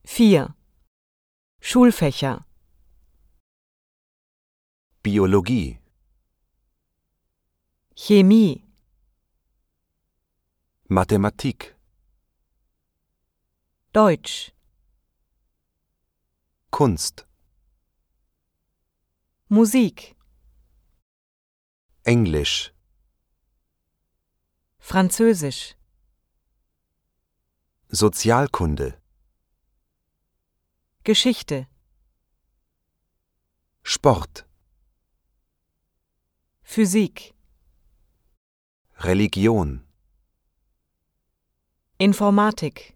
4. Schulfächer. Biologie, Chemie, Mathematik, Deutsch, Kunst, Musik, Englisch, Französisch, Sozialkunde, Geschichte, Sport, Physik, Religion, Informatik.